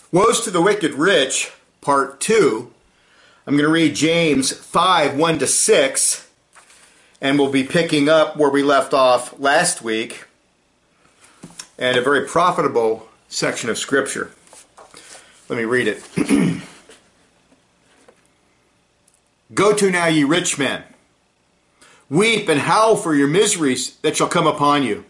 Woes to the wicked rich, part 2. I'm going to read James 5, 1-6, and we'll be picking up where we left off last week, and a very profitable section of Scripture. Let me read it. Go to now, ye rich men. Weep and howl for your miseries that shall come upon you.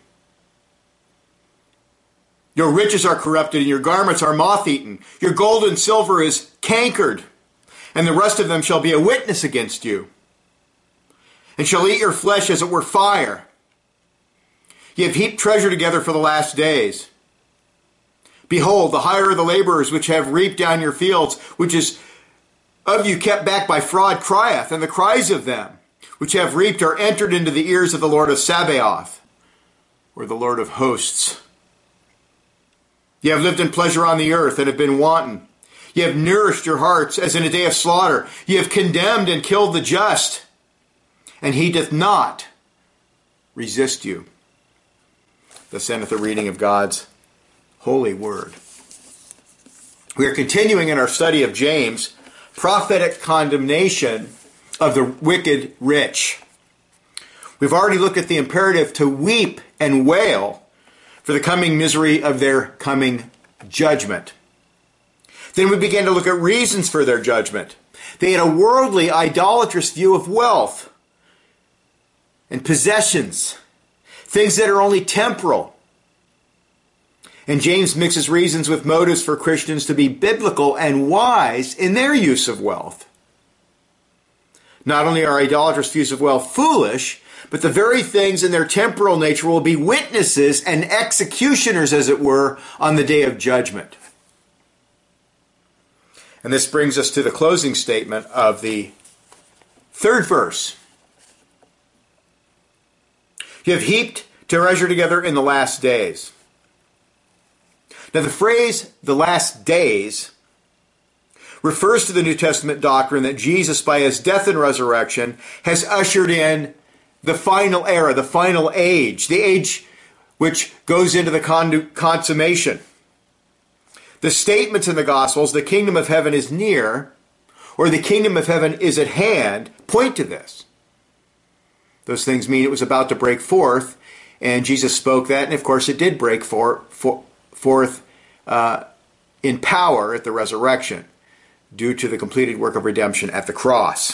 Your riches are corrupted, and your garments are moth-eaten. Your gold and silver is cankered, and the rest of them shall be a witness against you, and shall eat your flesh as it were fire. Ye have heaped treasure together for the last days. Behold, the hire of the laborers which have reaped down your fields, which is of you kept back by fraud, crieth, and the cries of them which have reaped are entered into the ears of the Lord of Sabaoth, or the Lord of hosts. Ye have lived in pleasure on the earth, and have been wanton. Ye have nourished your hearts as in a day of slaughter. Ye have condemned and killed the just, and he doth not resist you. Thus endeth the reading of God's holy word. We are continuing in our study of James, prophetic condemnation of the wicked rich. We've already looked at the imperative to weep and wail for the coming misery of their coming judgment. Then we began to look at reasons for their judgment. They had a worldly, idolatrous view of wealth and possessions, things that are only temporal. And James mixes reasons with motives for Christians to be biblical and wise in their use of wealth. Not only are idolatrous views of wealth foolish, but the very things in their temporal nature will be witnesses and executioners, as it were, on the day of judgment. And this brings us to the closing statement of the third verse. You have heaped treasure together in the last days. Now the phrase, the last days, refers to the New Testament doctrine that Jesus, by his death and resurrection, has ushered in the final era, the final age, the age which goes into the consummation. The statements in the Gospels, the kingdom of heaven is near, or the kingdom of heaven is at hand, point to this. Those things mean it was about to break forth, and Jesus spoke that, and of course it did break forth in power at the resurrection, due to the completed work of redemption at the cross.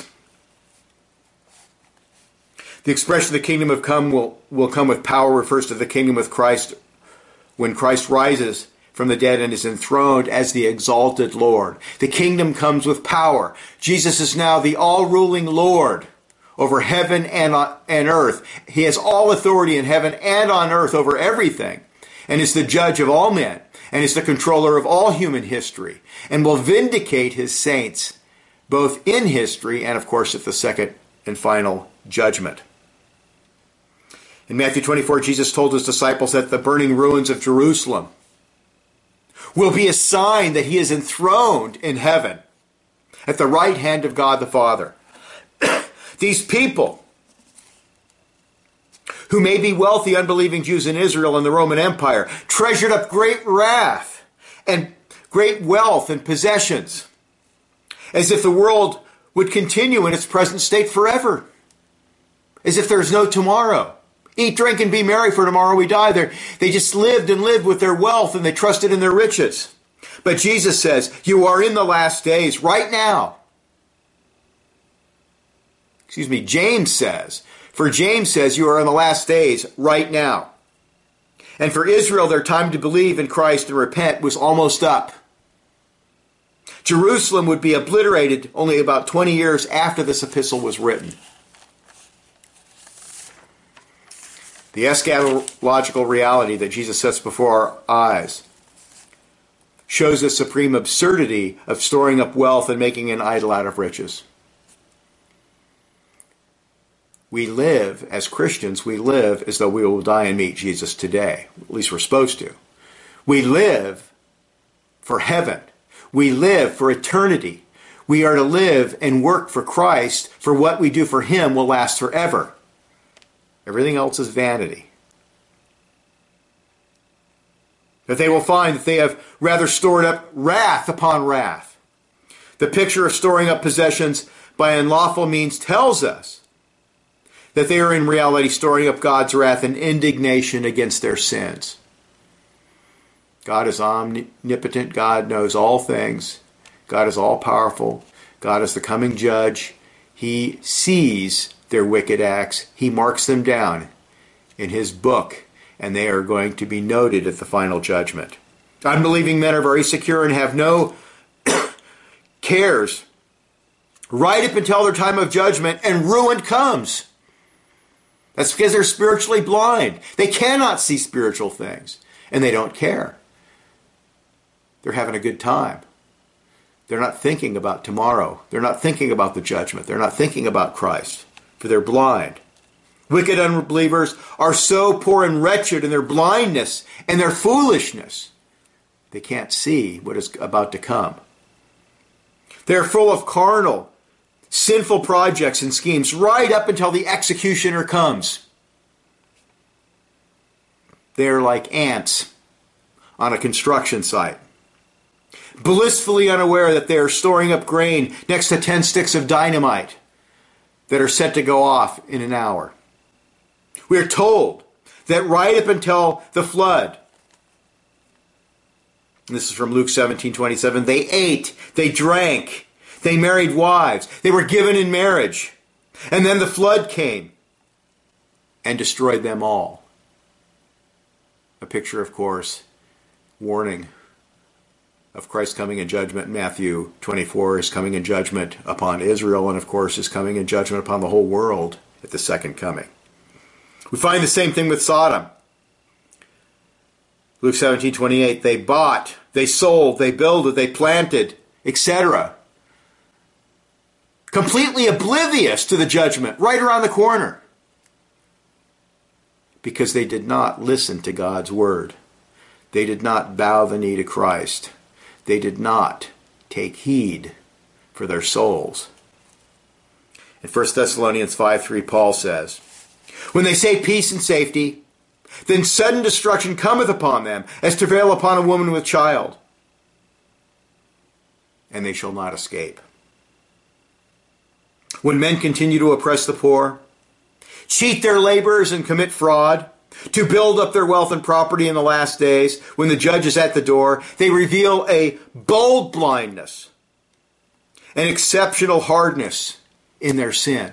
The expression the kingdom of come will come with power refers to the kingdom of Christ when Christ rises from the dead and is enthroned as the exalted Lord. The kingdom comes with power. Jesus is now the all-ruling Lord over heaven and earth. He has all authority in heaven and on earth over everything, and is the judge of all men, and is the controller of all human history, and will vindicate his saints both in history and, of course, at the second and final judgment. In Matthew 24, Jesus told his disciples that the burning ruins of Jerusalem will be a sign that he is enthroned in heaven at the right hand of God the Father. These people, who may be wealthy, unbelieving Jews in Israel and the Roman Empire, treasured up great wrath and great wealth and possessions, as if the world would continue in its present state forever, as if there's no tomorrow. Eat, drink, and be merry, for tomorrow we die. They just lived and lived with their wealth, and they trusted in their riches. But Jesus says, you are in the last days right now. James says, for James says you are in the last days right now. And for Israel, their time to believe in Christ and repent was almost up. Jerusalem would be obliterated only about 20 years after this epistle was written. The eschatological reality that Jesus sets before our eyes shows the supreme absurdity of storing up wealth and making an idol out of riches. We live, as Christians, we live as though we will die and meet Jesus today. At least we're supposed to. We live for heaven. We live for eternity. We are to live and work for Christ, for what we do for him will last forever. Everything else is vanity. That they will find that they have rather stored up wrath upon wrath. The picture of storing up possessions by unlawful means tells us that they are in reality storing up God's wrath and indignation against their sins. God is omnipotent. God knows all things. God is all-powerful. God is the coming judge. He sees their wicked acts. He marks them down in his book, and they are going to be noted at the final judgment. Unbelieving men are very secure and have no cares right up until their time of judgment, and ruin comes. That's because they're spiritually blind. They cannot see spiritual things, and they don't care. They're having a good time. They're not thinking about tomorrow. They're not thinking about the judgment. They're not thinking about Christ, for they're blind. Wicked unbelievers are so poor and wretched in their blindness and their foolishness, they can't see what is about to come. They're full of carnal, sinful projects and schemes right up until the executioner comes. They're like ants on a construction site, blissfully unaware that they are storing up grain next to 10 sticks of dynamite that are set to go off in an hour. We are told that right up until the flood, and this is from Luke 17:27, they ate, they drank, they married wives, they were given in marriage. And then the flood came and destroyed them all. A picture, of course, warning of Christ coming in judgment. Matthew 24 is coming in judgment upon Israel, and of course is coming in judgment upon the whole world at the second coming. We find the same thing with Sodom. Luke 17:28, they bought, they sold, they builded, they planted, etc. Completely oblivious to the judgment right around the corner. Because they did not listen to God's word. They did not bow the knee to Christ. They did not take heed for their souls. In 1 Thessalonians 5:3, Paul says, when they say peace and safety, then sudden destruction cometh upon them, as travail upon a woman with child, and they shall not escape. When men continue to oppress the poor, cheat their laborers and commit fraud, to build up their wealth and property in the last days, when the judge is at the door, they reveal a bold blindness, an exceptional hardness in their sin.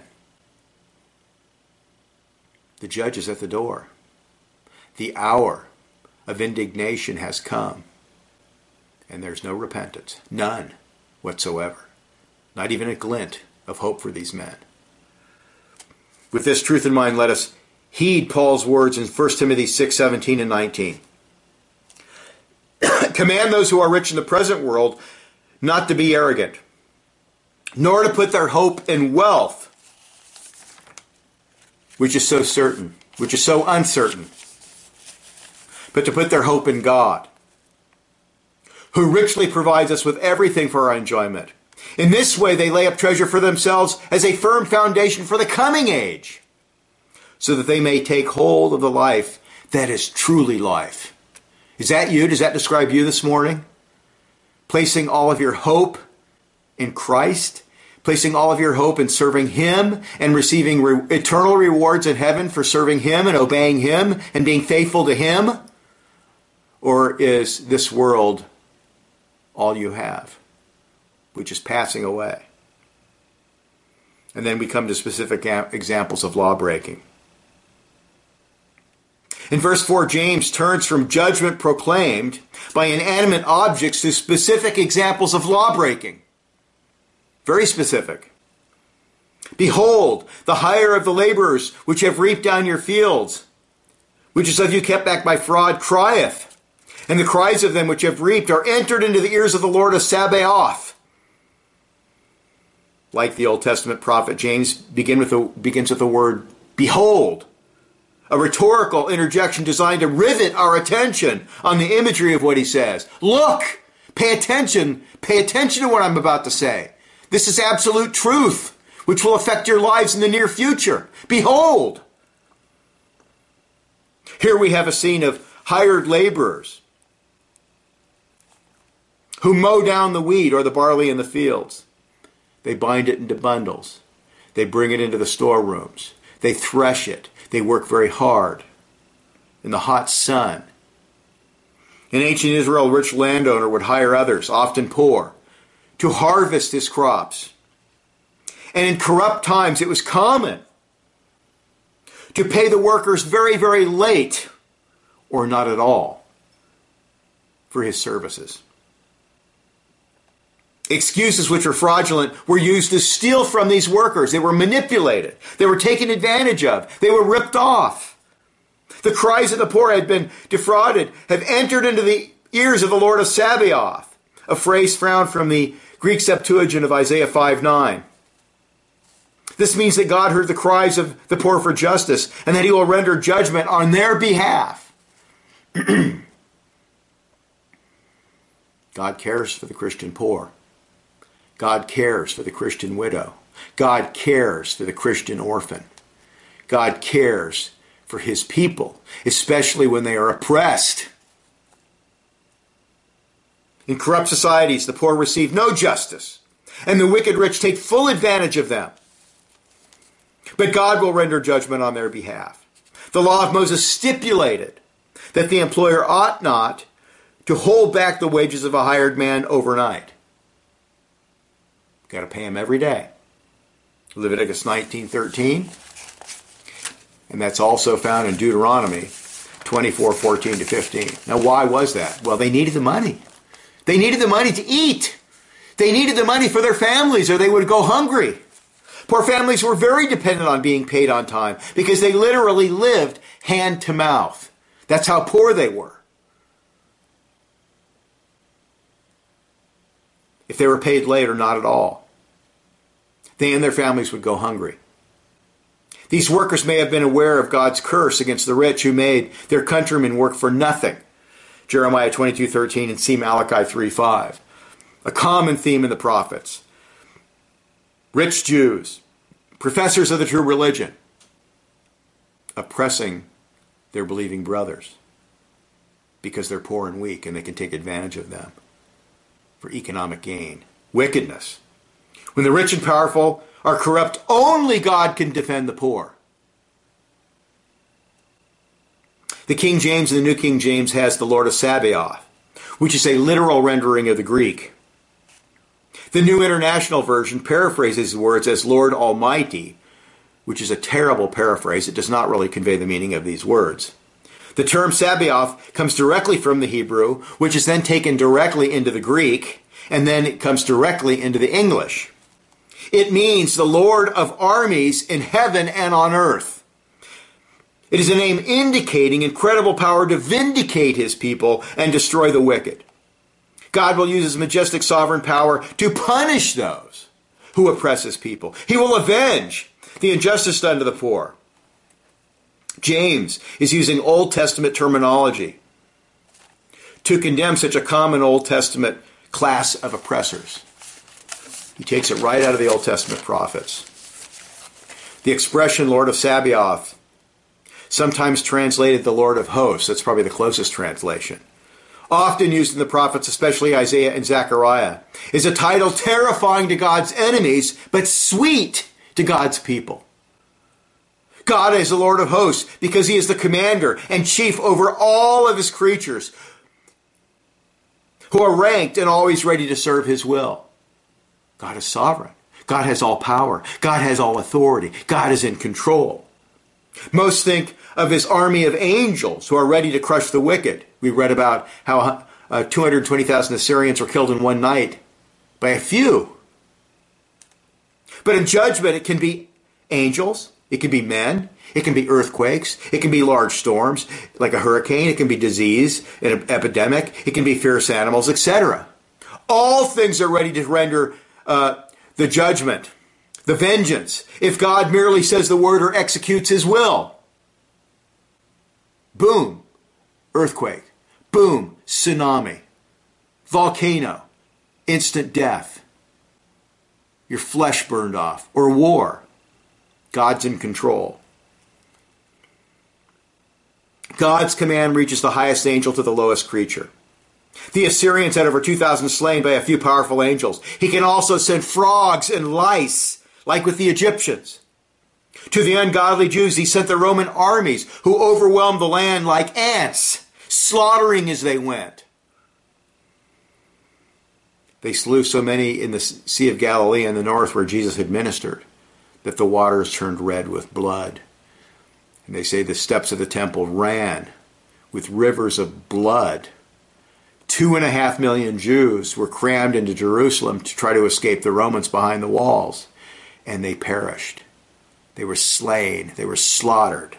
The judge is at the door. The hour of indignation has come. And there's no repentance. None whatsoever. Not even a glint of hope for these men. With this truth in mind, let us heed Paul's words in 1 Timothy 6:17 and 19. Command those who are rich in the present world not to be arrogant, nor to put their hope in wealth, which is so certain, which is so uncertain, but to put their hope in God, who richly provides us with everything for our enjoyment. In this way, they lay up treasure for themselves as a firm foundation for the coming age, so that they may take hold of the life that is truly life. Is that you? Does that describe you this morning? Placing all of your hope in Christ, placing all of your hope in serving Him and receiving eternal rewards in heaven for serving Him and obeying Him and being faithful to Him? Or is this world all you have, which is passing away? And then we come to specific examples of law breaking. In verse 4, James turns from judgment proclaimed by inanimate objects to specific examples of law breaking. Very specific. Behold, the hire of the laborers which have reaped down your fields, which is of you kept back by fraud, crieth. And the cries of them which have reaped are entered into the ears of the Lord of Sabaoth. Like the Old Testament prophet, James begins with the word behold, a rhetorical interjection designed to rivet our attention on the imagery of what he says. Look, pay attention to what I'm about to say. This is absolute truth, which will affect your lives in the near future. Behold. Here we have a scene of hired laborers who mow down the wheat or the barley in the fields. They bind it into bundles. They bring it into the storerooms. They thresh it. They work very hard in the hot sun. In ancient Israel, a rich landowner would hire others, often poor, to harvest his crops. And in corrupt times, it was common to pay the workers very, very late or not at all for his services. Excuses which are fraudulent were used to steal from these workers. They were manipulated. They were taken advantage of. They were ripped off. The cries of the poor had been defrauded, have entered into the ears of the Lord of Sabaoth, a phrase found from the Greek Septuagint of Isaiah 5:9. This means that God heard the cries of the poor for justice and that he will render judgment on their behalf. God cares for the Christian poor. God cares for the Christian widow. God cares for the Christian orphan. God cares for his people, especially when they are oppressed. In corrupt societies, the poor receive no justice, and the wicked rich take full advantage of them. But God will render judgment on their behalf. The law of Moses stipulated that the employer ought not to hold back the wages of a hired man overnight. Got to pay him every day. Leviticus 19:13. And that's also found in Deuteronomy 24:14-15. Now, why was that? Well, they needed the money. They needed the money to eat. They needed the money for their families or they would go hungry. Poor families were very dependent on being paid on time because they literally lived hand to mouth. That's how poor they were. If they were paid late or not at all, they and their families would go hungry. These workers may have been aware of God's curse against the rich who made their countrymen work for nothing. Jeremiah 22:13 and see Malachi 3:5. A common theme in the prophets. Rich Jews, professors of the true religion, oppressing their believing brothers because they're poor and weak and they can take advantage of them for economic gain. Wickedness. When the rich and powerful are corrupt, only God can defend the poor. The King James and the New King James has the Lord of Sabaoth, which is a literal rendering of the Greek. The New International Version paraphrases the words as Lord Almighty, which is a terrible paraphrase. It does not really convey the meaning of these words. The term Sabaoth comes directly from the Hebrew, which is then taken directly into the Greek, and then it comes directly into the English. It means the Lord of armies in heaven and on earth. It is a name indicating incredible power to vindicate his people and destroy the wicked. God will use his majestic sovereign power to punish those who oppress his people. He will avenge the injustice done to the poor. James is using Old Testament terminology to condemn such a common Old Testament class of oppressors. He takes it right out of the Old Testament prophets. The expression Lord of Sabaoth, sometimes translated the Lord of Hosts, that's probably the closest translation, often used in the prophets, especially Isaiah and Zechariah, is a title terrifying to God's enemies, but sweet to God's people. God is the Lord of hosts because he is the commander and chief over all of his creatures who are ranked and always ready to serve his will. God is sovereign. God has all power. God has all authority. God is in control. Most think of his army of angels who are ready to crush the wicked. We read about how 220,000 Assyrians were killed in one night by a few. But in judgment, it can be angels, it can be men, it can be earthquakes, it can be large storms like a hurricane, it can be disease, an epidemic, it can be fierce animals, etc. All things are ready to render the judgment, the vengeance, if God merely says the word or executes his will. Boom, earthquake. Boom, tsunami. Volcano, instant death. Your flesh burned off. Or war. God's in control. God's command reaches the highest angel to the lowest creature. The Assyrians had over 2,000 slain by a few powerful angels. He can also send frogs and lice, like with the Egyptians. To the ungodly Jews, he sent the Roman armies who overwhelmed the land like ants, slaughtering as they went. They slew so many in the Sea of Galilee in the north where Jesus had ministered that the waters turned red with blood. And they say the steps of the temple ran with rivers of blood. 2.5 million Jews were crammed into Jerusalem to try to escape the Romans behind the walls, and they perished. They were slain. They were slaughtered.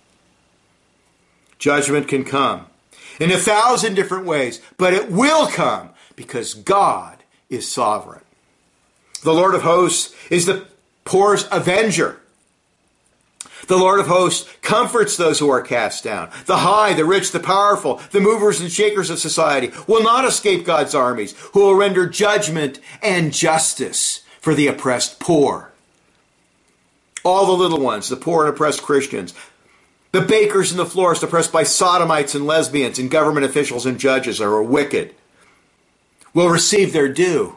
Judgment can come in 1,000 different ways, but it will come because God is sovereign. The Lord of hosts is the poor's avenger. The Lord of hosts comforts those who are cast down. The high, the rich, the powerful, the movers and shakers of society will not escape God's armies, who will render judgment and justice for the oppressed poor. All the little ones, the poor and oppressed Christians, the bakers and the florists oppressed by sodomites and lesbians and government officials and judges who are wicked, will receive their due.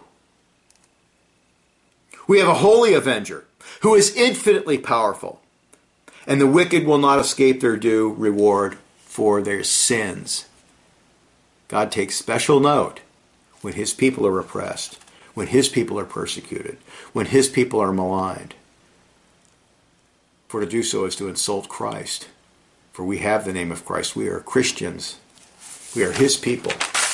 We have a holy avenger who is infinitely powerful, and the wicked will not escape their due reward for their sins. God takes special note when his people are oppressed, when his people are persecuted, when his people are maligned. For to do so is to insult Christ. For we have the name of Christ. We are Christians. We are his people.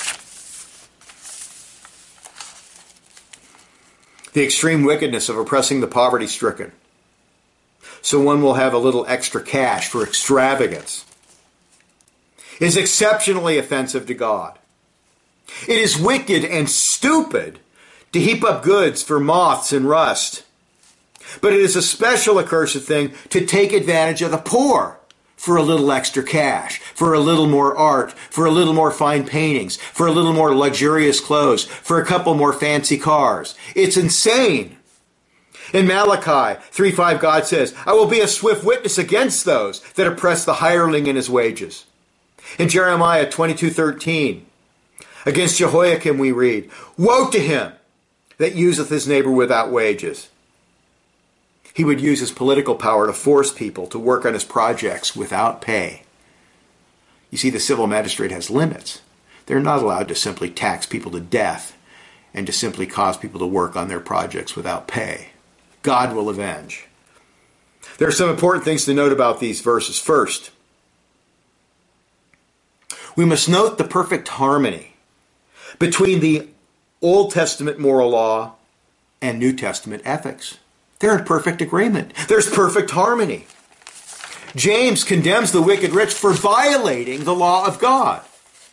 The extreme wickedness of oppressing the poverty-stricken, so one will have a little extra cash for extravagance, is exceptionally offensive to God. It is wicked and stupid to heap up goods for moths and rust, but it is a special accursed thing to take advantage of the poor for a little extra cash, for a little more art, for a little more fine paintings, for a little more luxurious clothes, for a couple more fancy cars. It's insane. In Malachi 3:5, God says, I will be a swift witness against those that oppress the hireling in his wages. In Jeremiah 22:13, against Jehoiakim we read, woe to him that useth his neighbor without wages. He would use his political power to force people to work on his projects without pay. You see, the civil magistrate has limits. They're not allowed to simply tax people to death and to simply cause people to work on their projects without pay. God will avenge. There are some important things to note about these verses. First, we must note the perfect harmony between the Old Testament moral law and New Testament ethics. They're in perfect agreement. There's perfect harmony. James condemns the wicked rich for violating the law of God.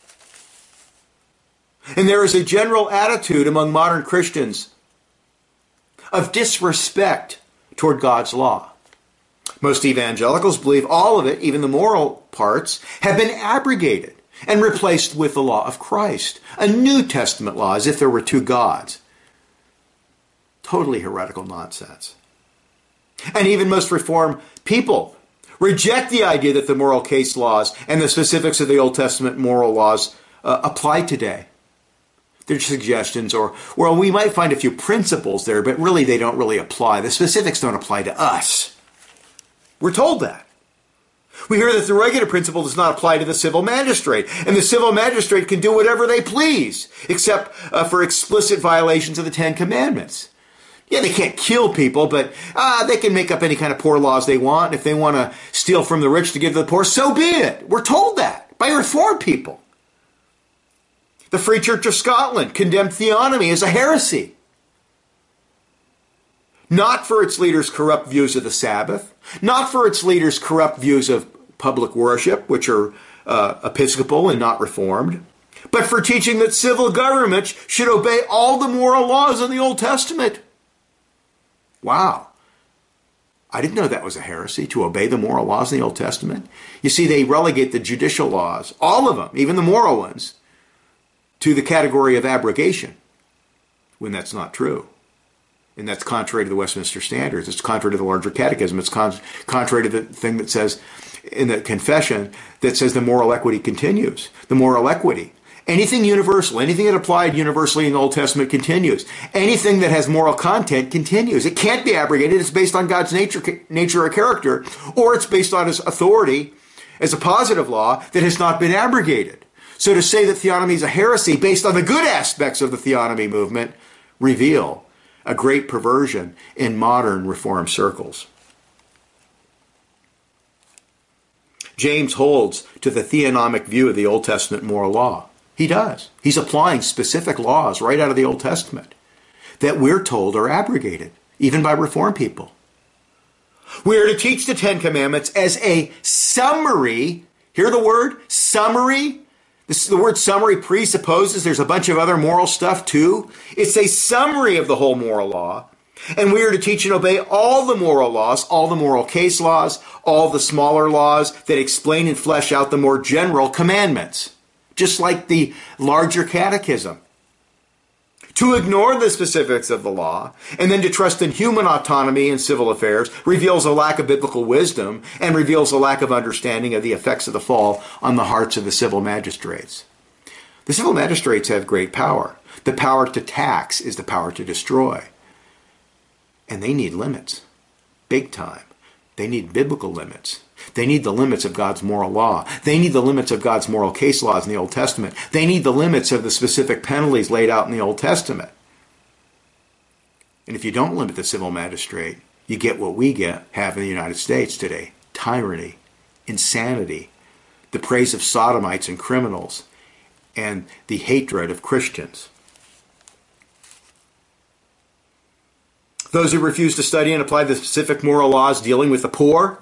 And there is a general attitude among modern Christians of disrespect toward God's law. Most evangelicals believe all of it, even the moral parts, have been abrogated and replaced with the law of Christ, a New Testament law, as if there were two gods. Totally heretical nonsense. And even most Reformed people reject the idea that the moral case laws and the specifics of the Old Testament moral laws apply today. They're suggestions, or, well, we might find a few principles there, but really they don't really apply. The specifics don't apply to us. We're told that. We hear that the regular principle does not apply to the civil magistrate, and the civil magistrate can do whatever they please, except for explicit violations of the Ten Commandments. Yeah, they can't kill people, but they can make up any kind of poor laws they want. If they want to steal from the rich to give to the poor, so be it. We're told that by Reformed people. The Free Church of Scotland condemned theonomy as a heresy. Not for its leaders' corrupt views of the Sabbath, not for its leaders' corrupt views of public worship, which are Episcopal and not Reformed, but for teaching that civil government should obey all the moral laws in the Old Testament. Wow. I didn't know that was a heresy, to obey the moral laws in the Old Testament. You see, they relegate the judicial laws, all of them, even the moral ones, to the category of abrogation, when that's not true. And that's contrary to the Westminster Standards. It's contrary to the larger catechism. It's contrary to the thing that says in the confession that says the moral equity continues. The moral equity Anything universal, anything that applied universally in the Old Testament continues. Anything that has moral content continues. It can't be abrogated. It's based on God's nature or character, or it's based on his authority as a positive law that has not been abrogated. So to say that theonomy is a heresy based on the good aspects of the theonomy movement reveal a great perversion in modern Reformed circles. James holds to the theonomic view of the Old Testament moral law. He does. He's applying specific laws right out of the Old Testament that we're told are abrogated, even by Reformed people. We are to teach the Ten Commandments as a summary. Hear the word summary? The word summary presupposes there's a bunch of other moral stuff too. It's a summary of the whole moral law. And we are to teach and obey all the moral laws, all the moral case laws, all the smaller laws that explain and flesh out the more general commandments, just like the larger catechism. To ignore the specifics of the law and then to trust in human autonomy in civil affairs reveals a lack of biblical wisdom and reveals a lack of understanding of the effects of the fall on the hearts of the civil magistrates. The civil magistrates have great power. The power to tax is the power to destroy. And they need limits, big time. They need biblical limits. They need the limits of God's moral law. They need the limits of God's moral case laws in the Old Testament. They need the limits of the specific penalties laid out in the Old Testament. And if you don't limit the civil magistrate, you get what we have in the United States today: tyranny, insanity, the praise of sodomites and criminals, and the hatred of Christians. Those who refuse to study and apply the specific moral laws dealing with the poor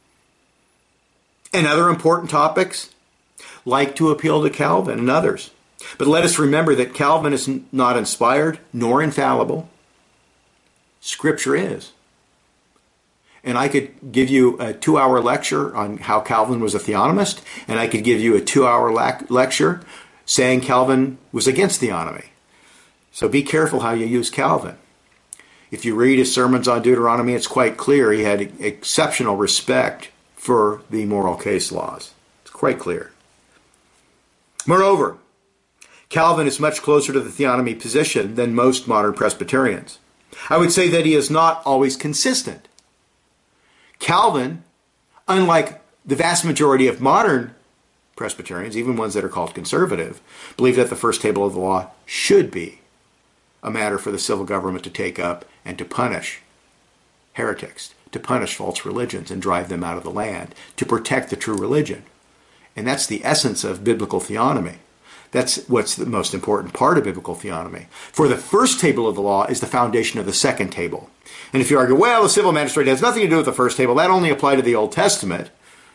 and other important topics like to appeal to Calvin and others. But let us remember that Calvin is not inspired nor infallible. Scripture is. And I could give you a 2-hour lecture on how Calvin was a theonomist, and I could give you a 2-hour lecture saying Calvin was against theonomy. So be careful how you use Calvin. If you read his sermons on Deuteronomy, it's quite clear he had exceptional respect for the moral case laws. It's quite clear. Moreover, Calvin is much closer to the theonomy position than most modern Presbyterians. I would say that he is not always consistent. Calvin, unlike the vast majority of modern Presbyterians, even ones that are called conservative, believe that the first table of the law should be a matter for the civil government to take up and to punish heretics, to punish false religions and drive them out of the land, to protect the true religion. And that's the essence of biblical theonomy. That's what's the most important part of biblical theonomy. For the first table of the law is the foundation of the second table. And if you argue, well, the civil magistrate has nothing to do with the first table, that only applied to the Old Testament,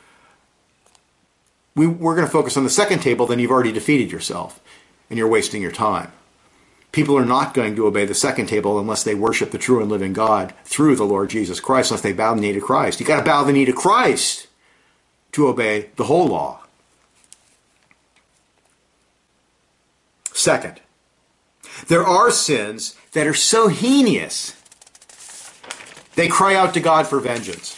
we're going to focus on the second table, then you've already defeated yourself and you're wasting your time. People are not going to obey the second table unless they worship the true and living God through the Lord Jesus Christ, unless they bow the knee to Christ. You've got to bow the knee to Christ to obey the whole law. Second, there are sins that are so heinous, they cry out to God for vengeance.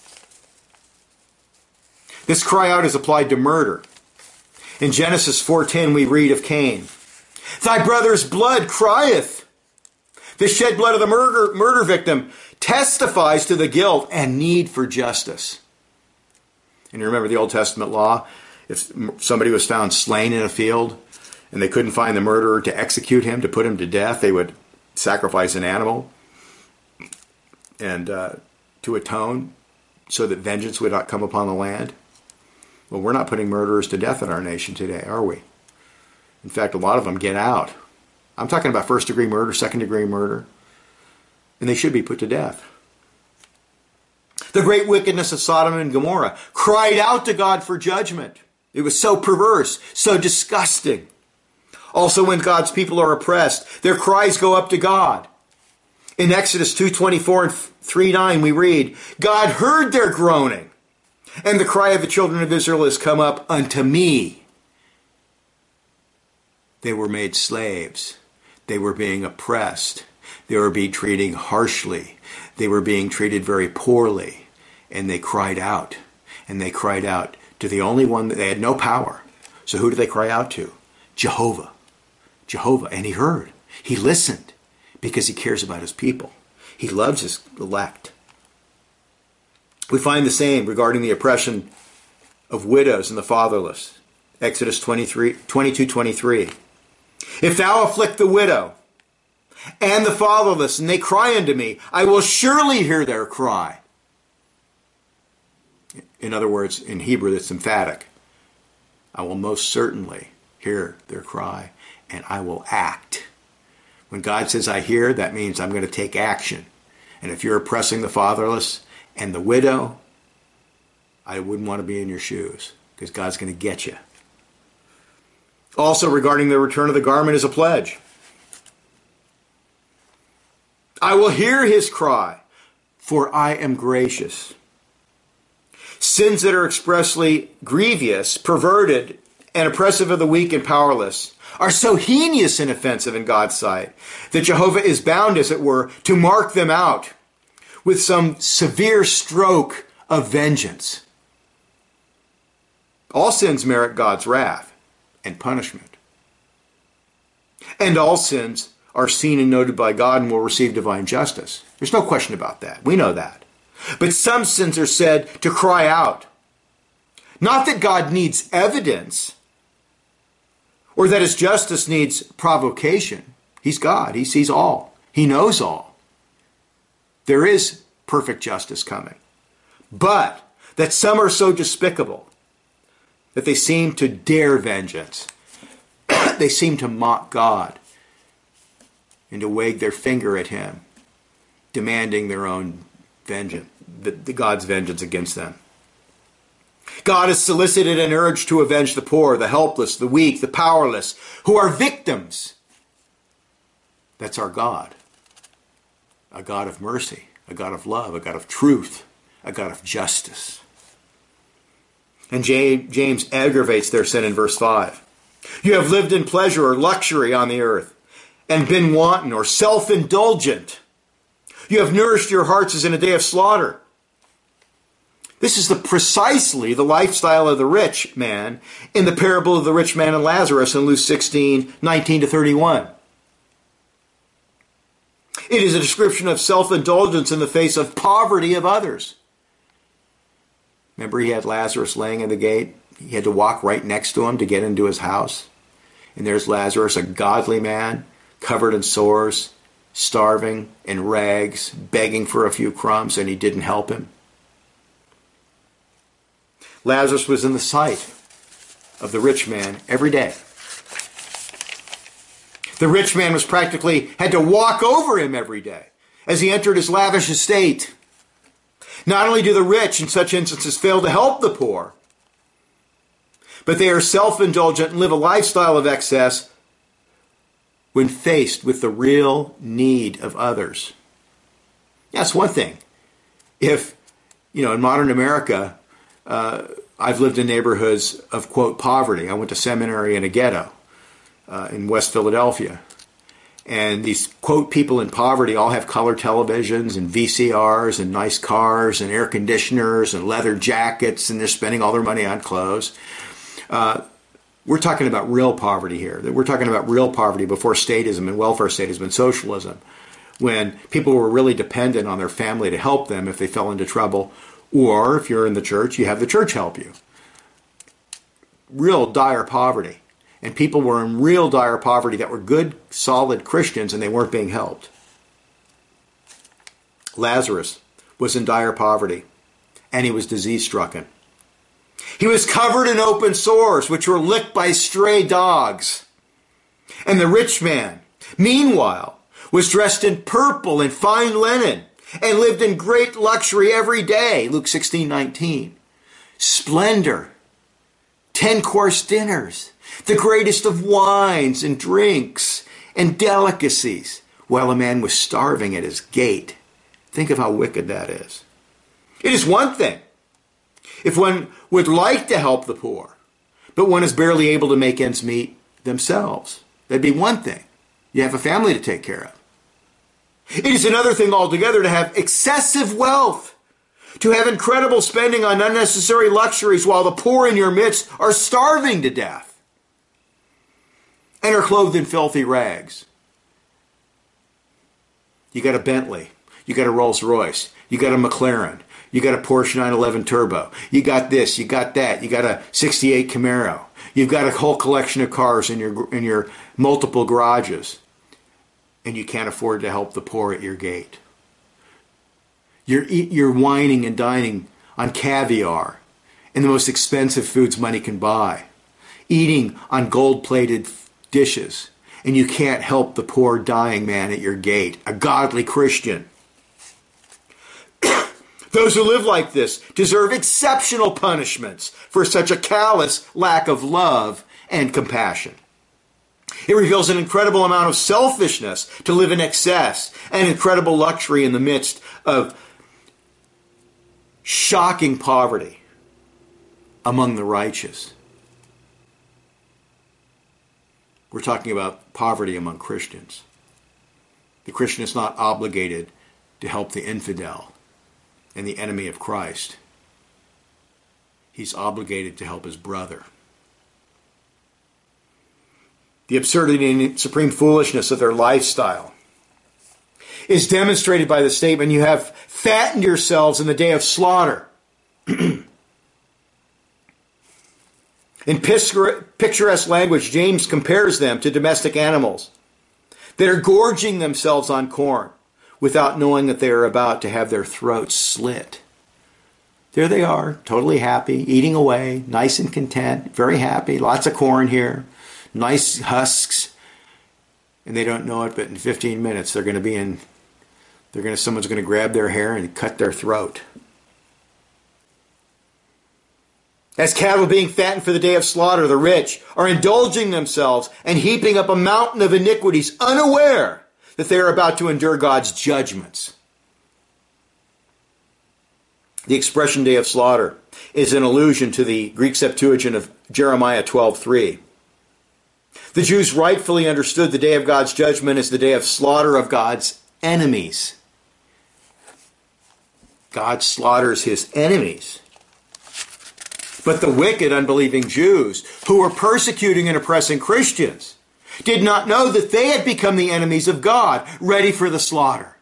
This cry out is applied to murder. In Genesis 4:10 we read of Cain. Thy brother's blood crieth. The shed blood of the murder victim testifies to the guilt and need for justice. And you remember the Old Testament law, if somebody was found slain in a field and they couldn't find the murderer to execute him, to put him to death, they would sacrifice an animal and to atone so that vengeance would not come upon the land. Well, we're not putting murderers to death in our nation today, are we? In fact, a lot of them get out. I'm talking about first-degree murder, second-degree murder, and they should be put to death. The great wickedness of Sodom and Gomorrah cried out to God for judgment. It was so perverse, so disgusting. Also, when God's people are oppressed, their cries go up to God. In Exodus 2:24 and 3:9 we read, God heard their groaning, and the cry of the children of Israel has come up unto me. They were made slaves. They were being oppressed. They were being treated harshly. They were being treated very poorly. And they cried out. And they cried out to the only one that they had no power. So who do they cry out to? Jehovah. Jehovah. And he heard. He listened because he cares about his people. He loves his elect. We find the same regarding the oppression of widows and the fatherless. Exodus 22:23. If thou afflict the widow and the fatherless, and they cry unto me, I will surely hear their cry. In other words, in Hebrew, it's emphatic. I will most certainly hear their cry, and I will act. When God says I hear, that means I'm going to take action. And if you're oppressing the fatherless and the widow, I wouldn't want to be in your shoes, because God's going to get you. Also, regarding the return of the garment is a pledge. I will hear his cry, for I am gracious. Sins that are expressly grievous, perverted, and oppressive of the weak and powerless are so heinous and offensive in God's sight that Jehovah is bound, as it were, to mark them out with some severe stroke of vengeance. All sins merit God's wrath and punishment. And all sins are seen and noted by God and will receive divine justice. There's no question about that. We know that. But some sins are said to cry out. Not that God needs evidence or that his justice needs provocation. He's God. He sees all. He knows all. There is perfect justice coming. But that some are so despicable that they seem to dare vengeance. They seem to mock God and to wag their finger at him, demanding their own vengeance, God's vengeance against them. God is solicited and urged to avenge the poor, the helpless, the weak, the powerless, who are victims. That's our God. A God of mercy, a God of love, a God of truth, a God of justice. And James aggravates their sin in verse 5. You have lived in pleasure or luxury on the earth and been wanton or self-indulgent. You have nourished your hearts as in a day of slaughter. This is precisely the lifestyle of the rich man in the parable of the rich man and Lazarus in Luke 16:19-31. It is a description of self-indulgence in the face of poverty of others. Remember, he had Lazarus laying in the gate. He had to walk right next to him to get into his house. And there's Lazarus, a godly man, covered in sores, starving, in rags, begging for a few crumbs, and he didn't help him. Lazarus was in the sight of the rich man every day. The rich man was practically had to walk over him every day as he entered his lavish estate. Not only do the rich in such instances fail to help the poor, but they are self-indulgent and live a lifestyle of excess when faced with the real need of others. That's one thing. If, in modern America, I've lived in neighborhoods of, quote, poverty. I went to seminary in a ghetto in West Philadelphia. And these, quote, people in poverty all have color televisions and VCRs and nice cars and air conditioners and leather jackets, and they're spending all their money on clothes. We're talking about real poverty here. We're talking about real poverty before statism and welfare statism and socialism, when people were really dependent on their family to help them if they fell into trouble, or if you're in the church, you have the church help you. Real dire poverty. And people were in real dire poverty that were good, solid Christians, and they weren't being helped. Lazarus was in dire poverty, and he was disease-stricken. He was covered in open sores, which were licked by stray dogs. And the rich man, meanwhile, was dressed in purple and fine linen, and lived in great luxury every day, Luke 16:19. Splendor, 10-course dinners, the greatest of wines and drinks and delicacies, while a man was starving at his gate. Think of how wicked that is. It is one thing if one would like to help the poor, but one is barely able to make ends meet themselves. That'd be one thing. You have a family to take care of. It is another thing altogether to have excessive wealth, to have incredible spending on unnecessary luxuries while the poor in your midst are starving to death. and are clothed in filthy rags. You got a Bentley, you got a Rolls Royce, you got a McLaren, you got a Porsche 911 Turbo, you got this, you got that, you got a 68 Camaro, you've got a whole collection of cars in your multiple garages, and you can't afford to help the poor at your gate. You're whining and dining on caviar and the most expensive foods money can buy, eating on gold-plated dishes, and you can't help the poor dying man at your gate, a godly Christian. Those who live like this deserve exceptional punishments for such a callous lack of love and compassion. It reveals an incredible amount of selfishness to live in excess and incredible luxury in the midst of shocking poverty among the righteous. We're talking about poverty among Christians. The Christian is not obligated to help the infidel and the enemy of Christ. He's obligated to help his brother. The absurdity and supreme foolishness of their lifestyle is demonstrated by the statement, you have fattened yourselves in the day of slaughter. In picturesque language, James compares them to domestic animals that are gorging themselves on corn without knowing that they are about to have their throats slit. There they are, totally happy, eating away, nice and content, very happy, lots of corn here, nice husks, and they don't know it, but in 15 minutes someone's going to grab their hair and cut their throat. As cattle being fattened for the day of slaughter, the rich are indulging themselves and heaping up a mountain of iniquities, unaware that they are about to endure God's judgments. The expression day of slaughter is an allusion to the Greek Septuagint of Jeremiah 12:3. The Jews rightfully understood the day of God's judgment as the day of slaughter of God's enemies. God slaughters his enemies. But the wicked, unbelieving Jews who were persecuting and oppressing Christians did not know that they had become the enemies of God, ready for the slaughter.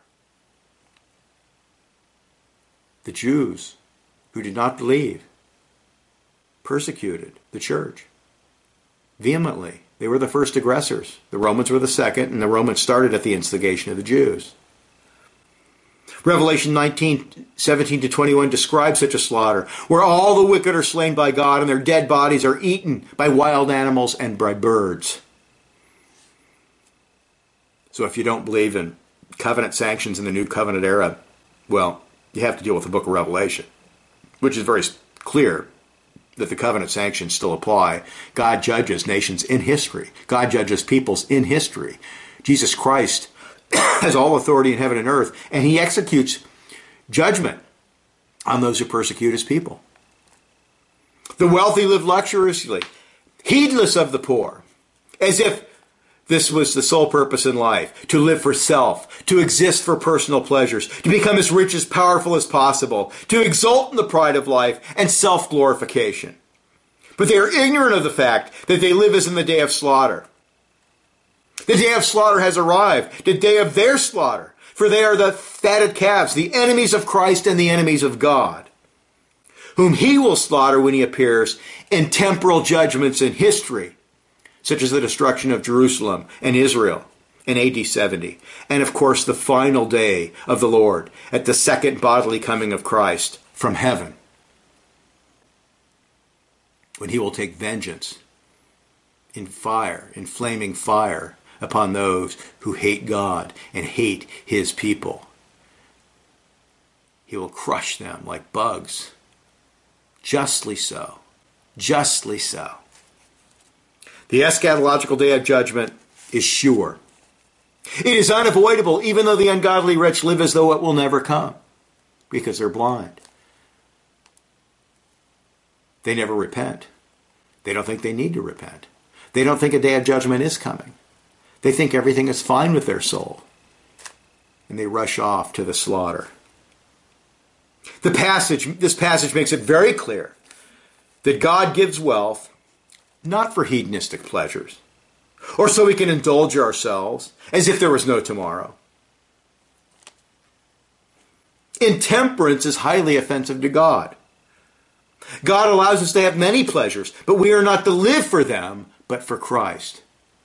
The Jews who did not believe persecuted the church vehemently. They were the first aggressors. The Romans were the second, and the Romans started at the instigation of the Jews. Revelation 19:17-21 describes such a slaughter, where all the wicked are slain by God and their dead bodies are eaten by wild animals and by birds. So if you don't believe in covenant sanctions in the new covenant era, well, you have to deal with the book of Revelation, which is very clear that the covenant sanctions still apply. God judges nations in history. God judges peoples in history. Jesus Christ has all authority in heaven and earth, and he executes judgment on those who persecute his people. The wealthy live luxuriously, heedless of the poor, as if this was the sole purpose in life, to live for self, to exist for personal pleasures, to become as rich as powerful as possible, to exult in the pride of life and self-glorification. But they are ignorant of the fact that they live as in the day of slaughter. The day of slaughter has arrived, the day of their slaughter, for they are the fatted calves, the enemies of Christ and the enemies of God, whom he will slaughter when he appears in temporal judgments in history, such as the destruction of Jerusalem and Israel in AD 70, and of course the final day of the Lord at the second bodily coming of Christ from heaven, when he will take vengeance in fire, in flaming fire, upon those who hate God and hate his people. He will crush them like bugs. Justly so. Justly so. The eschatological day of judgment is sure. It is unavoidable, even though the ungodly rich live as though it will never come, because they're blind. They never repent. They don't think they need to repent. They don't think a day of judgment is coming. They think everything is fine with their soul, and they rush off to the slaughter. This passage makes it very clear that God gives wealth not for hedonistic pleasures, or so we can indulge ourselves as if there was no tomorrow. Intemperance is highly offensive to God. God allows us to have many pleasures, but we are not to live for them, but for Christ.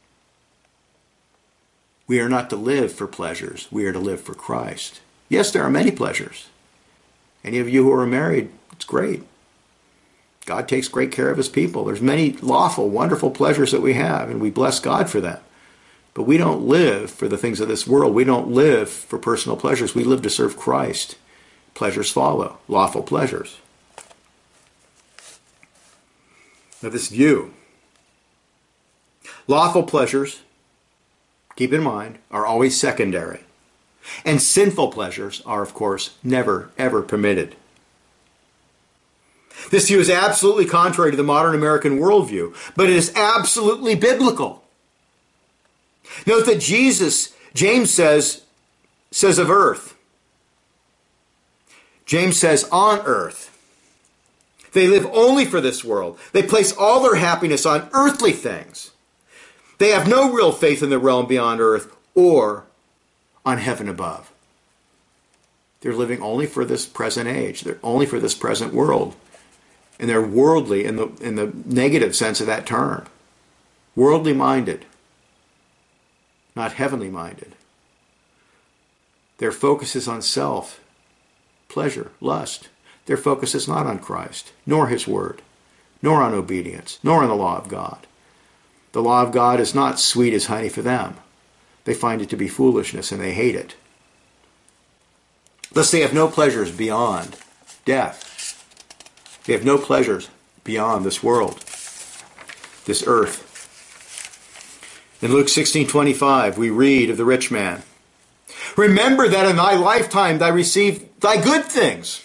We are not to live for pleasures. We are to live for Christ. Yes, there are many pleasures. Any of you who are married, it's great. God takes great care of his people. There's many lawful, wonderful pleasures that we have, and we bless God for them. But we don't live for the things of this world. We don't live for personal pleasures. We live to serve Christ. Pleasures follow, lawful pleasures. Now this view, lawful pleasures, keep in mind, are always secondary. And sinful pleasures are, of course, never, ever permitted. This view is absolutely contrary to the modern American worldview, but it is absolutely biblical. Note that James says of earth. James says on earth. They live only for this world. They place all their happiness on earthly things. They have no real faith in the realm beyond earth or on heaven above. They're living only for this present age. They're only for this present world. And they're worldly in the negative sense of that term. Worldly minded, not heavenly minded. Their focus is on self, pleasure, lust. Their focus is not on Christ, nor his word, nor on obedience, nor on the law of God. The law of God is not sweet as honey for them. They find it to be foolishness and they hate it. Thus they have no pleasures beyond death. They have no pleasures beyond this world, this earth. In Luke 16:25, we read of the rich man. Remember that in thy lifetime thou received thy good things.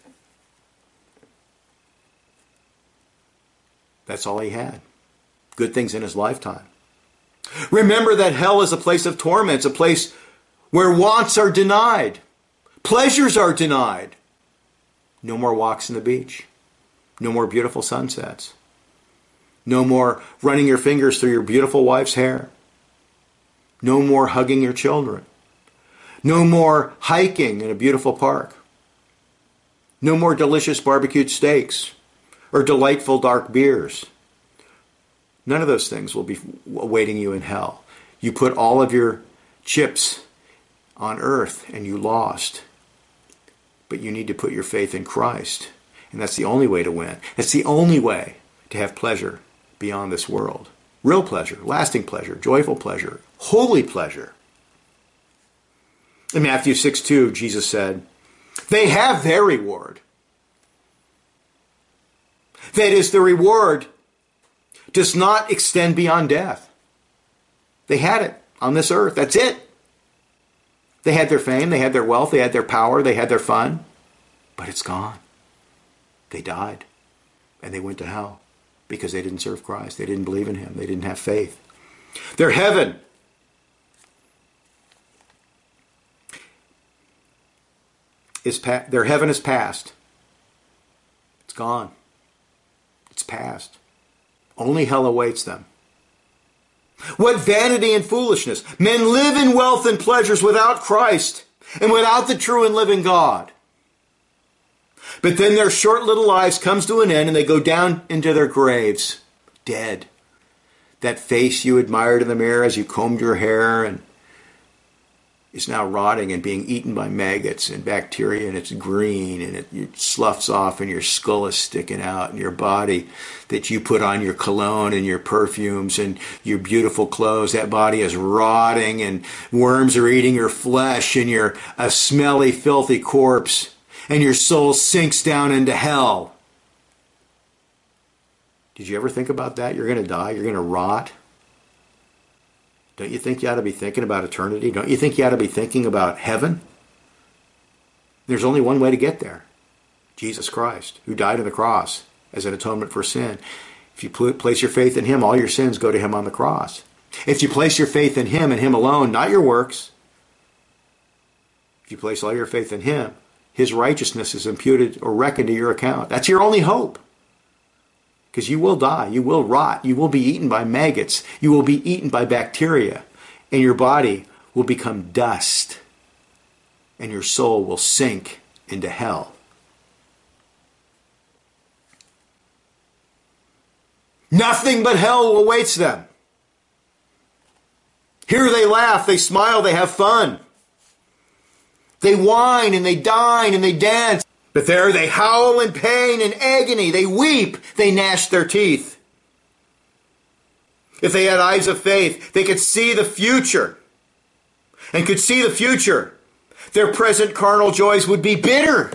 That's all he had. Good things in his lifetime. Remember that hell is a place of torments, a place where wants are denied. Pleasures are denied. No more walks on the beach. No more beautiful sunsets. No more running your fingers through your beautiful wife's hair. No more hugging your children. No more hiking in a beautiful park. No more delicious barbecued steaks or delightful dark beers. None of those things will be awaiting you in hell. You put all of your chips on earth and you lost. But you need to put your faith in Christ. And that's the only way to win. That's the only way to have pleasure beyond this world. Real pleasure, lasting pleasure, joyful pleasure, holy pleasure. In Matthew 6:2, Jesus said, they have their reward. That is, the reward does not extend beyond death. They had it on this earth. That's it. They had their fame, they had their wealth, they had their power, they had their fun. But it's gone. They died. And they went to hell because they didn't serve Christ. They didn't believe in him. They didn't have faith. Their heaven is past. It's gone. It's past. Only hell awaits them. What vanity and foolishness. Men live in wealth and pleasures without Christ and without the true and living God. But then their short little lives comes to an end and they go down into their graves, dead. That face you admired in the mirror as you combed your hair and is now rotting and being eaten by maggots and bacteria, and it's green and it sloughs off and your skull is sticking out, and your body that you put on your cologne and your perfumes and your beautiful clothes, that body is rotting and worms are eating your flesh and you're a smelly, filthy corpse and your soul sinks down into hell. Did you ever think about that? You're going to die. You're going to rot. Don't you think you ought to be thinking about eternity? Don't you think you ought to be thinking about heaven? There's only one way to get there. Jesus Christ, who died on the cross as an atonement for sin. If you place your faith in him, all your sins go to him on the cross. If you place your faith in him and him alone, not your works, if you place all your faith in him, his righteousness is imputed or reckoned to your account. That's your only hope. Because you will die, you will rot, you will be eaten by maggots, you will be eaten by bacteria, and your body will become dust, and your soul will sink into hell. Nothing but hell awaits them. Here they laugh, they smile, they have fun. They whine and they dine and they dance. But there they howl in pain and agony. They weep, they gnash their teeth. If they had eyes of faith, they could see the future. And could see the future. Their present carnal joys would be bitter.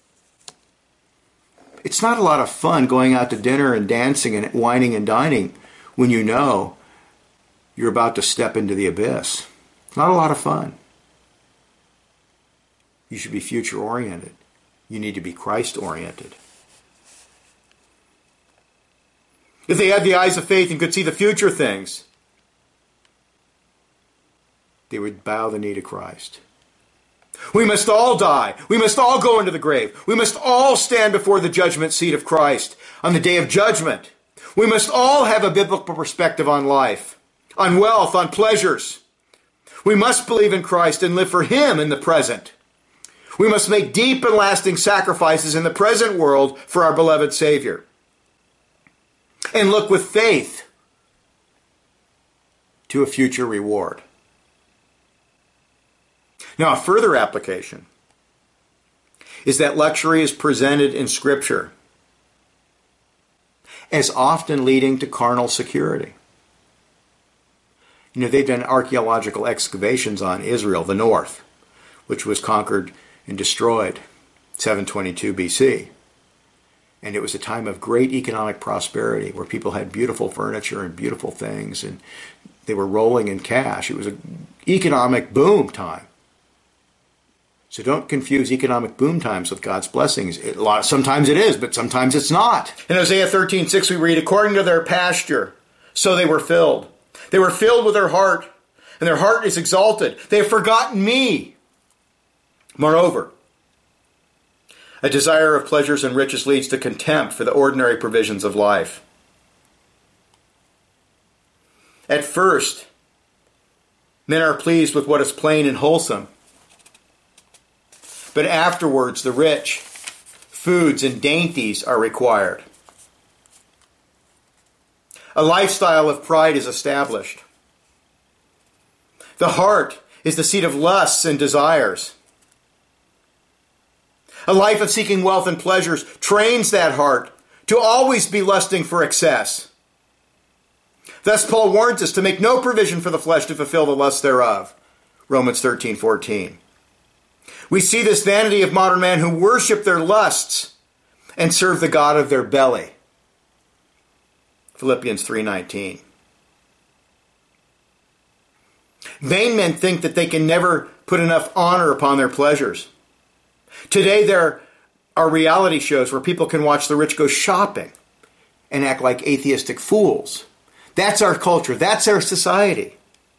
It's not a lot of fun going out to dinner and dancing and whining and dining when you know you're about to step into the abyss. It's not a lot of fun. You should be future-oriented. You need to be Christ-oriented. If they had the eyes of faith and could see the future things, they would bow the knee to Christ. We must all die. We must all go into the grave. We must all stand before the judgment seat of Christ on the day of judgment. We must all have a biblical perspective on life, on wealth, on pleasures. We must believe in Christ and live for Him in the present. We must make deep and lasting sacrifices in the present world for our beloved Savior. And look with faith to a future reward. Now, a further application is that luxury is presented in Scripture as often leading to carnal security. You know, they've done archaeological excavations on Israel, the north, which was conquered and destroyed 722 BC. And it was a time of great economic prosperity where people had beautiful furniture and beautiful things, and they were rolling in cash. It was an economic boom time. So don't confuse economic boom times with God's blessings. Sometimes it is, but sometimes it's not. In Isaiah 13:6 we read, according to their pasture, so they were filled. They were filled with their heart, and their heart is exalted. They have forgotten me. Moreover, a desire of pleasures and riches leads to contempt for the ordinary provisions of life. At first, men are pleased with what is plain and wholesome. But afterwards, the rich foods and dainties are required. A lifestyle of pride is established. The heart is the seat of lusts and desires. A life of seeking wealth and pleasures trains that heart to always be lusting for excess. Thus Paul warns us to make no provision for the flesh to fulfill the lusts thereof. Romans 13:14. We see this vanity of modern man who worship their lusts and serve the god of their belly. Philippians 3:19. Vain men think that they can never put enough honor upon their pleasures. Today there are reality shows where people can watch the rich go shopping and act like atheistic fools. That's our culture. That's our society.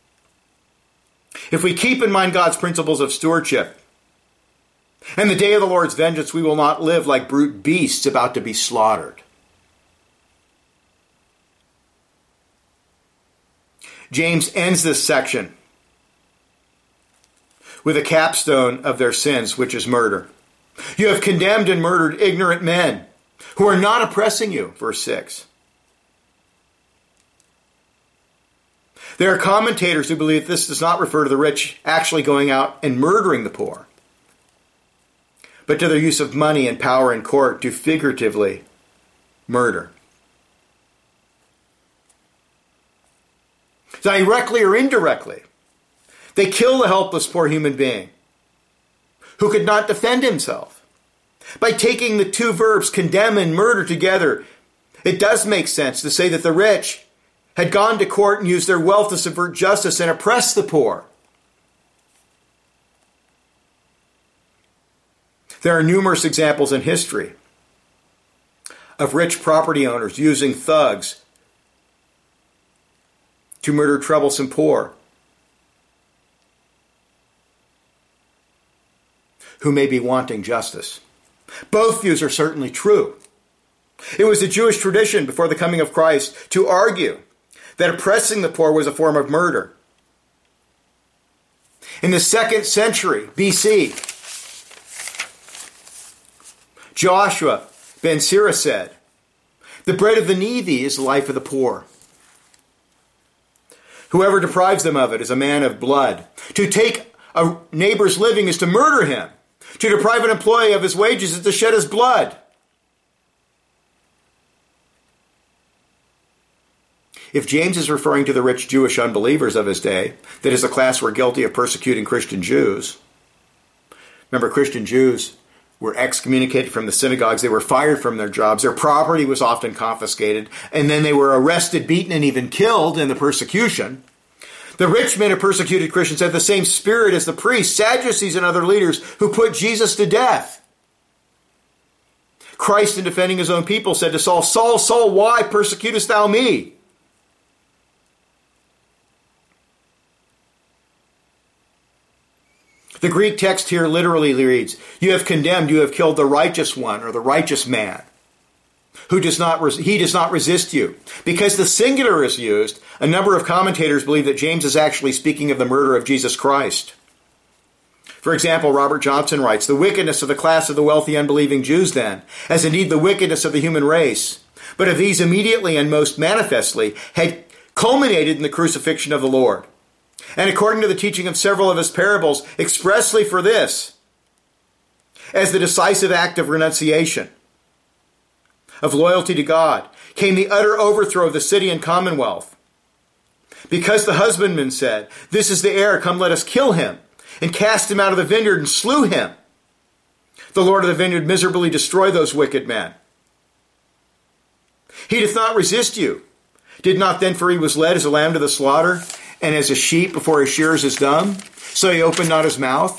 If we keep in mind God's principles of stewardship, and the day of the Lord's vengeance, we will not live like brute beasts about to be slaughtered. James ends this section with a capstone of their sins, which is murder. You have condemned and murdered ignorant men who are not oppressing you, verse 6. There are commentators who believe this does not refer to the rich actually going out and murdering the poor, but to their use of money and power in court to figuratively murder. Directly or indirectly, they kill the helpless poor human being who could not defend himself. By taking the two verbs condemn and murder together, it does make sense to say that the rich had gone to court and used their wealth to subvert justice and oppress the poor. There are numerous examples in history of rich property owners using thugs to murder troublesome poor who may be wanting justice. Both views are certainly true. It was a Jewish tradition before the coming of Christ to argue that oppressing the poor was a form of murder. In the 2nd century BC, Joshua ben Sirah said, "The bread of the needy is the life of the poor. Whoever deprives them of it is a man of blood. To take a neighbor's living is to murder him. To deprive an employee of his wages is to shed his blood." If James is referring to the rich Jewish unbelievers of his day, that is, a class were guilty of persecuting Christian Jews. Remember, Christian Jews were excommunicated from the synagogues. They were fired from their jobs. Their property was often confiscated. And then they were arrested, beaten, and even killed in the persecution. The rich men who persecuted Christians had the same spirit as the priests, Sadducees, and other leaders who put Jesus to death. Christ, in defending his own people, said to Saul, "Saul, Saul, why persecutest thou me?" The Greek text here literally reads, "You have condemned, you have killed the righteous one," or the righteous man, he does not resist you. Because the singular is used, a number of commentators believe that James is actually speaking of the murder of Jesus Christ. For example, Robert Johnson writes, "The wickedness of the class of the wealthy unbelieving Jews then, as indeed the wickedness of the human race, but of these immediately and most manifestly, had culminated in the crucifixion of the Lord. And according to the teaching of several of his parables, expressly for this, as the decisive act of renunciation, of loyalty to God, came the utter overthrow of the city and commonwealth. Because the husbandman said, 'This is the heir, come let us kill him,' and cast him out of the vineyard and slew him. The Lord of the vineyard miserably destroy those wicked men. He doth not resist you. Did not then, for he was led as a lamb to the slaughter, and as a sheep before his shearers is dumb, so he opened not his mouth."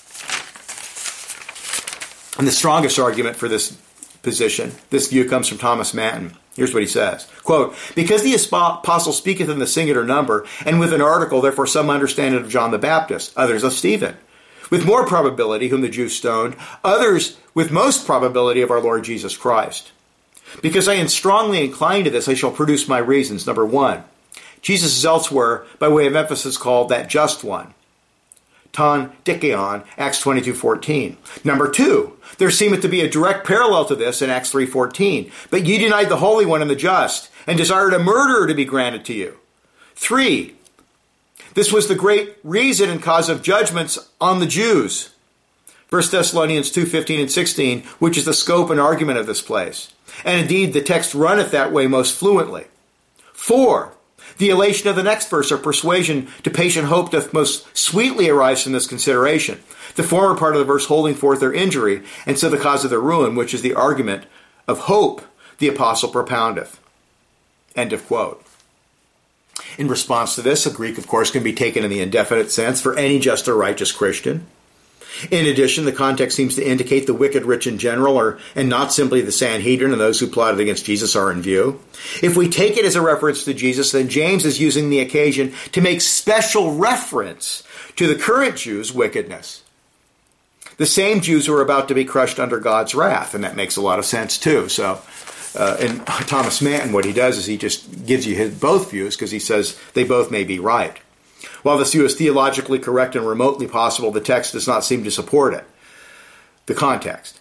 And the strongest argument for this position, this view, comes from Thomas Manton. Here's what he says, quote, "Because the apostle speaketh in the singular number, and with an article, therefore some understand it of John the Baptist, others of Stephen. With more probability, whom the Jews stoned, others with most probability of our Lord Jesus Christ. Because I am strongly inclined to this, I shall produce my reasons. Number one, Jesus is elsewhere, by way of emphasis, called that just one. Ton dikeon, Acts 22:14. Number two, there seemeth to be a direct parallel to this in Acts 3:14. But ye denied the Holy One and the just, and desired a murderer to be granted to you. 3, this was the great reason and cause of judgments on the Jews. 1 Thessalonians 2:15 and 16, which is the scope and argument of this place. And indeed, the text runneth that way most fluently. 4, the elation of the next verse, or persuasion to patient hope, doth most sweetly arise from this consideration. The former part of the verse holding forth their injury, and so the cause of their ruin, which is the argument of hope the apostle propoundeth." End of quote. In response to this, the Greek, of course, can be taken in the indefinite sense for any just or righteous Christian. In addition, the context seems to indicate the wicked rich in general, and not simply the Sanhedrin and those who plotted against Jesus are in view. If we take it as a reference to Jesus, then James is using the occasion to make special reference to the current Jews' wickedness. The same Jews who are about to be crushed under God's wrath, and that makes a lot of sense too. So, in Thomas Manton, what he does is he just gives you both views, because he says they both may be right. While this view is theologically correct and remotely possible, the text does not seem to support it. The context.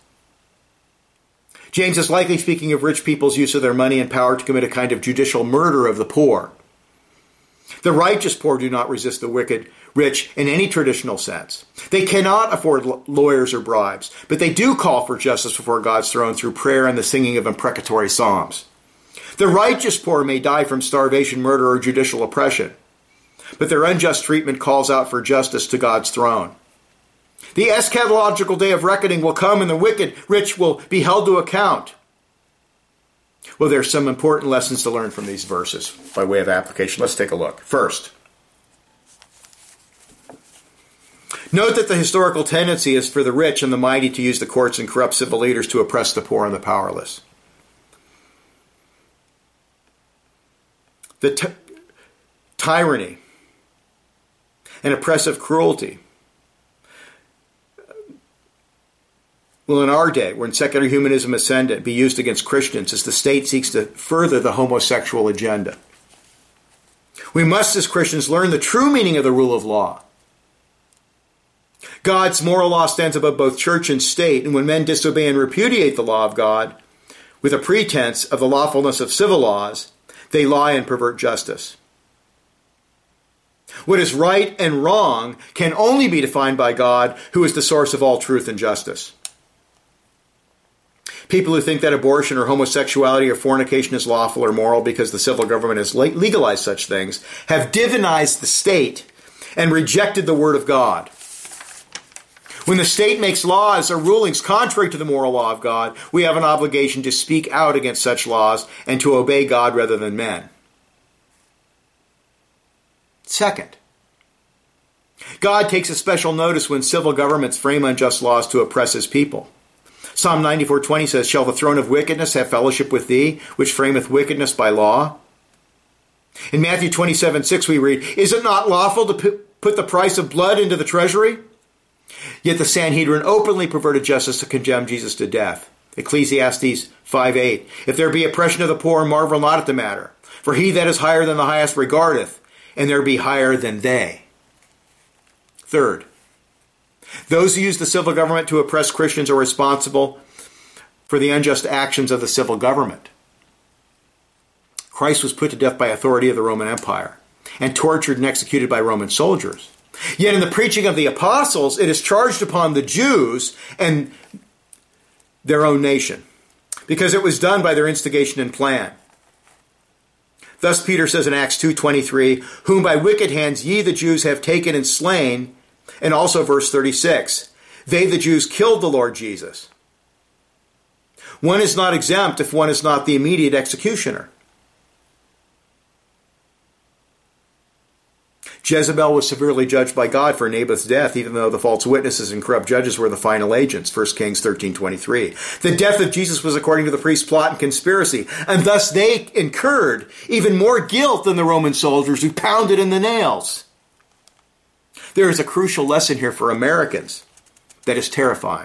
James is likely speaking of rich people's use of their money and power to commit a kind of judicial murder of the poor. The righteous poor do not resist the wicked rich in any traditional sense. They cannot afford lawyers or bribes, but they do call for justice before God's throne through prayer and the singing of imprecatory psalms. The righteous poor may die from starvation, murder, or judicial oppression, but their unjust treatment calls out for justice to God's throne. The eschatological day of reckoning will come, and the wicked rich will be held to account. Well, there's some important lessons to learn from these verses by way of application. Let's take a look. First, note that the historical tendency is for the rich and the mighty to use the courts and corrupt civil leaders to oppress the poor and the powerless. The tyranny and oppressive cruelty will in our day, when secular humanism ascendant, be used against Christians as the state seeks to further the homosexual agenda. We must, as Christians, learn the true meaning of the rule of law. God's moral law stands above both church and state, and when men disobey and repudiate the law of God with a pretense of the lawfulness of civil laws, they lie and pervert justice. What is right and wrong can only be defined by God, who is the source of all truth and justice. People who think that abortion or homosexuality or fornication is lawful or moral because the civil government has legalized such things have divinized the state and rejected the word of God. When the state makes laws or rulings contrary to the moral law of God, we have an obligation to speak out against such laws and to obey God rather than men. Second, God takes a special notice when civil governments frame unjust laws to oppress his people. Psalm 94:20 says, "Shall the throne of wickedness have fellowship with thee, which frameth wickedness by law?" In Matthew 27:6 we read, "Is it not lawful to put the price of blood into the treasury?" Yet the Sanhedrin openly perverted justice to condemn Jesus to death. Ecclesiastes 5:8, "If there be oppression of the poor, marvel not at the matter. For he that is higher than the highest regardeth, and there be higher than they." Third, those who use the civil government to oppress Christians are responsible for the unjust actions of the civil government. Christ was put to death by authority of the Roman Empire and tortured and executed by Roman soldiers. Yet in the preaching of the apostles, it is charged upon the Jews and their own nation, because it was done by their instigation and plan. Thus Peter says in Acts 2:23, "Whom by wicked hands ye the Jews have taken and slain," and also verse 36, "They the Jews killed the Lord Jesus." One is not exempt if one is not the immediate executioner. Jezebel was severely judged by God for Naboth's death, even though the false witnesses and corrupt judges were the final agents, 1 Kings 13:23. The death of Jesus was according to the priest's plot and conspiracy, and thus they incurred even more guilt than the Roman soldiers who pounded in the nails. There is a crucial lesson here for Americans that is terrifying.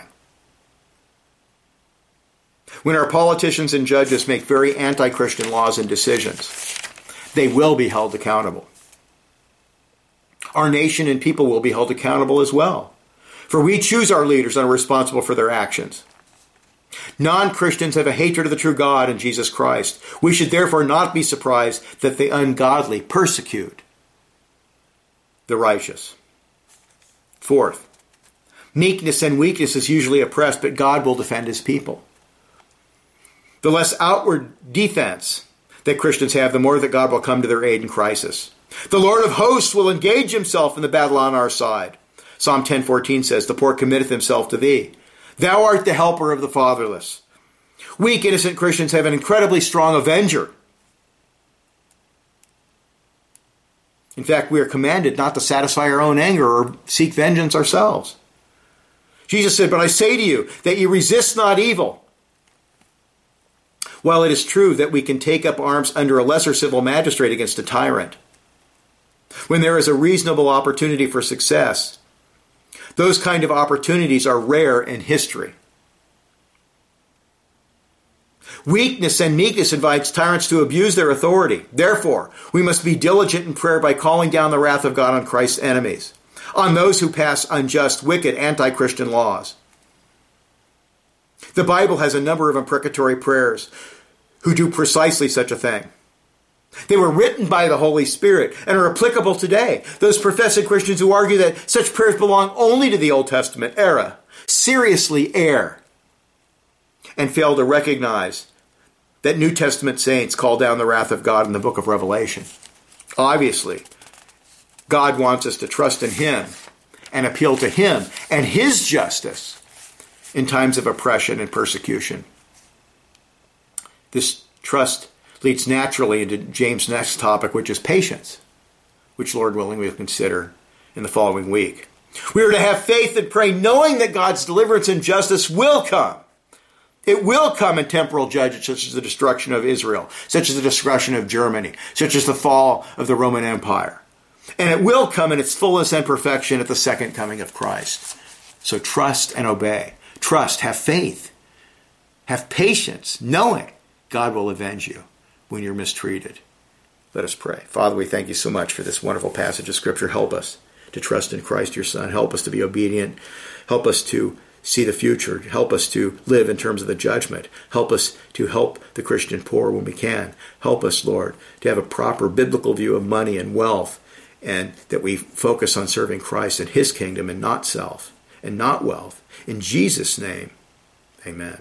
When our politicians and judges make very anti-Christian laws and decisions, they will be held accountable. Our nation and people will be held accountable as well, for we choose our leaders and are responsible for their actions. Non-Christians have a hatred of the true God and Jesus Christ. We should therefore not be surprised that the ungodly persecute the righteous. Fourth, meekness and weakness is usually oppressed, but God will defend his people. The less outward defense that Christians have, the more that God will come to their aid in crisis. The Lord of hosts will engage himself in the battle on our side. Psalm 10:14 says, "The poor committeth himself to thee. Thou art the helper of the fatherless." Weak, innocent Christians have an incredibly strong avenger. In fact, we are commanded not to satisfy our own anger or seek vengeance ourselves. Jesus said, "But I say to you that ye resist not evil." While it is true that we can take up arms under a lesser civil magistrate against a tyrant, when there is a reasonable opportunity for success, those kind of opportunities are rare in history. Weakness and meekness invites tyrants to abuse their authority. Therefore, we must be diligent in prayer by calling down the wrath of God on Christ's enemies, on those who pass unjust, wicked, anti-Christian laws. The Bible has a number of imprecatory prayers who do precisely such a thing. They were written by the Holy Spirit and are applicable today. Those professing Christians who argue that such prayers belong only to the Old Testament era seriously err and fail to recognize that New Testament saints call down the wrath of God in the book of Revelation. Obviously, God wants us to trust in him and appeal to him and his justice in times of oppression and persecution. This trust leads naturally into James' next topic, which is patience, which, Lord willing, we'll consider in the following week. We are to have faith and pray, knowing that God's deliverance and justice will come. It will come in temporal judgments, such as the destruction of Israel, such as the destruction of Germany, such as the fall of the Roman Empire. And it will come in its fullness and perfection at the second coming of Christ. So trust and obey. trust, have faith, have patience, knowing God will avenge you when you're mistreated. Let us pray. Father, we thank you so much for this wonderful passage of Scripture. Help us to trust in Christ, your Son. Help us to be obedient. Help us to see the future. Help us to live in terms of the judgment. Help us to help the Christian poor when we can. Help us, Lord, to have a proper biblical view of money and wealth, and that we focus on serving Christ and his kingdom and not self and not wealth. In Jesus' name, amen.